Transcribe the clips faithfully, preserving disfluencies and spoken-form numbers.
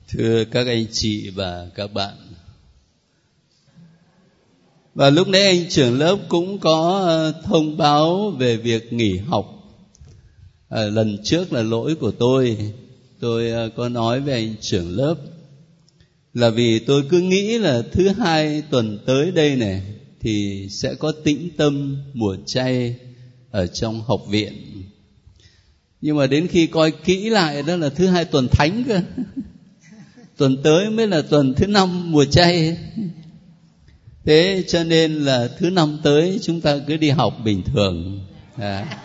Thưa các anh chị và các bạn, và lúc nãy anh trưởng lớp cũng có thông báo về việc nghỉ học. À, lần trước là lỗi của tôi. Tôi có nói với anh trưởng lớp là vì tôi cứ nghĩ là thứ hai tuần tới đây này thì sẽ có tĩnh tâm mùa chay ở trong học viện. Nhưng mà đến khi coi kỹ lại đó là thứ hai tuần thánh cơ. Tuần tới mới là tuần thứ năm mùa chay. Thế cho nên là thứ năm tới chúng ta cứ đi học bình thường. À.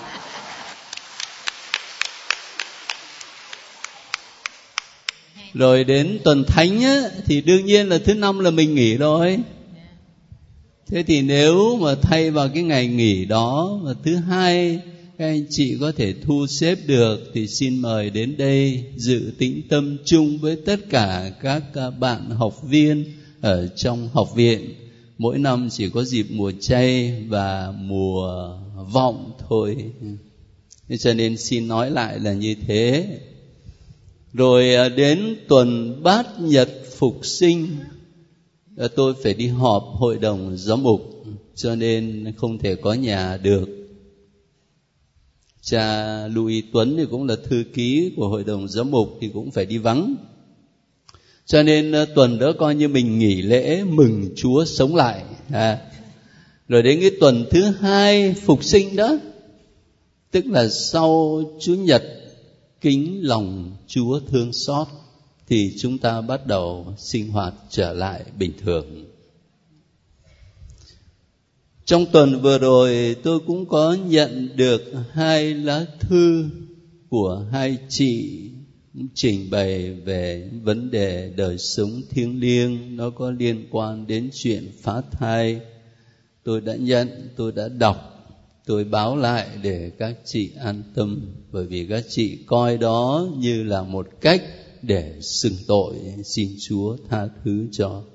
Rồi đến tuần thánh á, thì đương nhiên là thứ năm là mình nghỉ rồi. Thế thì nếu mà thay vào cái ngày nghỉ đó mà thứ hai các anh chị có thể thu xếp được thì xin mời đến đây dự tĩnh tâm chung với tất cả các bạn học viên ở trong học viện. Mỗi năm chỉ có dịp mùa chay và mùa vọng thôi. Thế cho nên xin nói lại là như thế. Rồi đến tuần bát nhật phục sinh, tôi phải đi họp hội đồng giám mục, cho nên không thể có nhà được. Cha Louis Tuấn thì cũng là thư ký của hội đồng giám mục thì cũng phải đi vắng. Cho nên tuần đó coi như mình nghỉ lễ mừng Chúa sống lại. À. Rồi đến cái tuần thứ hai phục sinh đó, tức là sau Chủ nhật kính lòng Chúa thương xót, thì chúng ta bắt đầu sinh hoạt trở lại bình thường. Trong tuần vừa rồi tôi cũng có nhận được hai lá thư của hai chị trình bày về vấn đề đời sống thiêng liêng, nó có liên quan đến chuyện phá thai. Tôi đã nhận, tôi đã đọc, tôi báo lại để các chị an tâm, bởi vì các chị coi đó như là một cách để xưng tội, xin Chúa tha thứ cho.